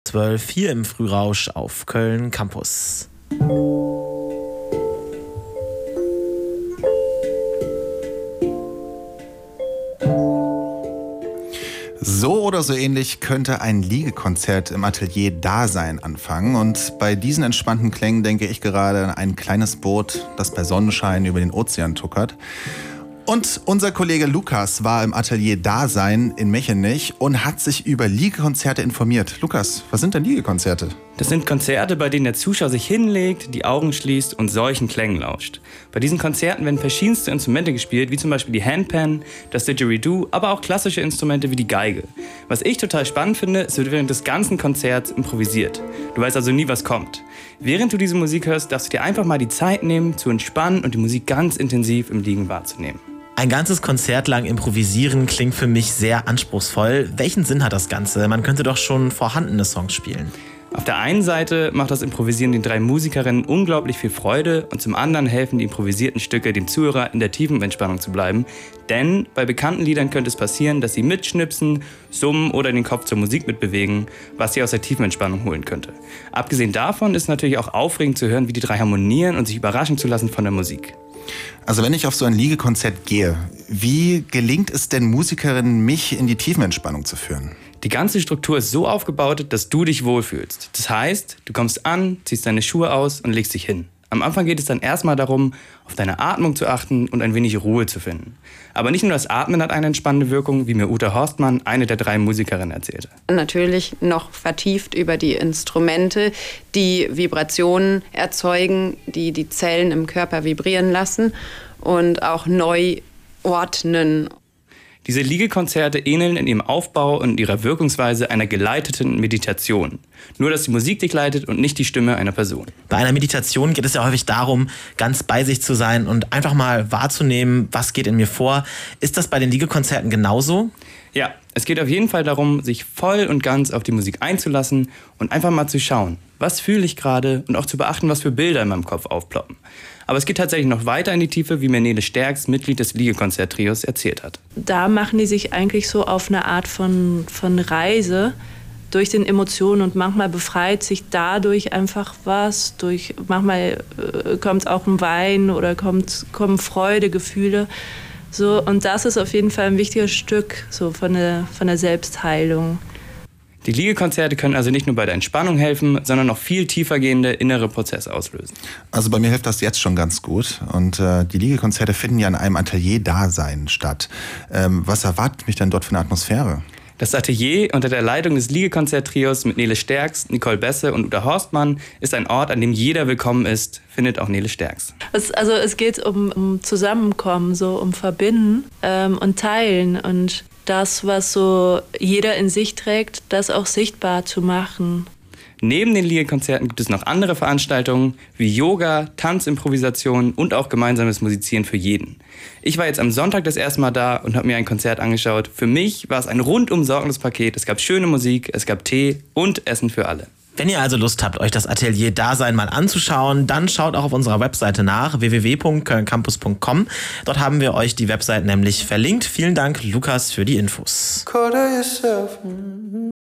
12 hier im Frührausch auf Köln Campus. So oder so ähnlich könnte ein Liegekonzert im Atelier Dasein anfangen. Und bei diesen entspannten Klängen denke ich gerade an ein kleines Boot, das bei Sonnenschein über den Ozean tuckert. Und unser Kollege Lukas war im Atelier Dasein in Mechenich und hat sich über Liegekonzerte informiert. Lukas, was sind denn Liegekonzerte? Das sind Konzerte, bei denen der Zuschauer sich hinlegt, die Augen schließt und solchen Klängen lauscht. Bei diesen Konzerten werden verschiedenste Instrumente gespielt, wie zum Beispiel die Handpan, das Didgeridoo, aber auch klassische Instrumente wie die Geige. Was ich total spannend finde, es wird während des ganzen Konzerts improvisiert. Du weißt also nie, was kommt. Während du diese Musik hörst, darfst du dir einfach mal die Zeit nehmen, zu entspannen und die Musik ganz intensiv im Liegen wahrzunehmen. Ein ganzes Konzert lang improvisieren klingt für mich sehr anspruchsvoll. Welchen Sinn hat das Ganze? Man könnte doch schon vorhandene Songs spielen. Auf der einen Seite macht das Improvisieren den 3 Musikerinnen unglaublich viel Freude und zum anderen helfen die improvisierten Stücke dem Zuhörer in der tiefen Entspannung zu bleiben. Denn bei bekannten Liedern könnte es passieren, dass sie mitschnipsen, summen oder den Kopf zur Musik mitbewegen, was sie aus der tiefen Entspannung holen könnte. Abgesehen davon ist es natürlich auch aufregend zu hören, wie die 3 harmonieren und sich überraschen zu lassen von der Musik. Also wenn ich auf so ein Liegekonzert gehe, wie gelingt es denn Musikerinnen, mich in die Tiefenentspannung zu führen? Die ganze Struktur ist so aufgebaut, dass du dich wohlfühlst. Das heißt, du kommst an, ziehst deine Schuhe aus und legst dich hin. Am Anfang geht es dann erstmal darum, auf deine Atmung zu achten und ein wenig Ruhe zu finden. Aber nicht nur das Atmen hat eine entspannende Wirkung, wie mir Uta Horstmann, eine der 3 Musikerinnen, erzählte. Natürlich noch vertieft über die Instrumente, die Vibrationen erzeugen, die die Zellen im Körper vibrieren lassen und auch neu ordnen. Diese Liegekonzerte ähneln in ihrem Aufbau und ihrer Wirkungsweise einer geleiteten Meditation. Nur, dass die Musik dich leitet und nicht die Stimme einer Person. Bei einer Meditation geht es ja häufig darum, ganz bei sich zu sein und einfach mal wahrzunehmen, was geht in mir vor. Ist das bei den Liegekonzerten genauso? Ja, es geht auf jeden Fall darum, sich voll und ganz auf die Musik einzulassen und einfach mal zu schauen, was fühle ich gerade und auch zu beachten, was für Bilder in meinem Kopf aufploppen. Aber es geht tatsächlich noch weiter in die Tiefe, wie mir Nele Sterks, Mitglied des Liegekonzert-Trios, erzählt hat. Da machen die sich eigentlich so auf eine Art von Reise durch den Emotionen und manchmal befreit sich dadurch einfach was. Manchmal kommt auch ein Wein oder kommen Freudegefühle. So, und das ist auf jeden Fall ein wichtiges Stück so von der Selbstheilung. Die Liegekonzerte können also nicht nur bei der Entspannung helfen, sondern noch viel tiefergehende innere Prozesse auslösen. Also bei mir hilft das jetzt schon ganz gut. Und die Liegekonzerte finden ja in einem Atelier Dasein statt. Was erwartet mich denn dort für eine Atmosphäre? Das Atelier unter der Leitung des Liegekonzert-Trios mit Nele Sterks, Nicole Besse und Uta Horstmann ist ein Ort, an dem jeder willkommen ist, findet auch Nele Sterks. Es geht um Zusammenkommen, so um Verbinden und Teilen und das, was so jeder in sich trägt, das auch sichtbar zu machen. Neben den Liegekonzerten gibt es noch andere Veranstaltungen wie Yoga, Tanzimprovisation und auch gemeinsames Musizieren für jeden. Ich war jetzt am Sonntag das erste Mal da und habe mir ein Konzert angeschaut. Für mich war es ein rundum sorgendes Paket. Es gab schöne Musik, es gab Tee und Essen für alle. Wenn ihr also Lust habt, euch das Atelier Dasein mal anzuschauen, dann schaut auch auf unserer Webseite nach, www.kölncampus.com. Dort haben wir euch die Webseite nämlich verlinkt. Vielen Dank, Lukas, für die Infos.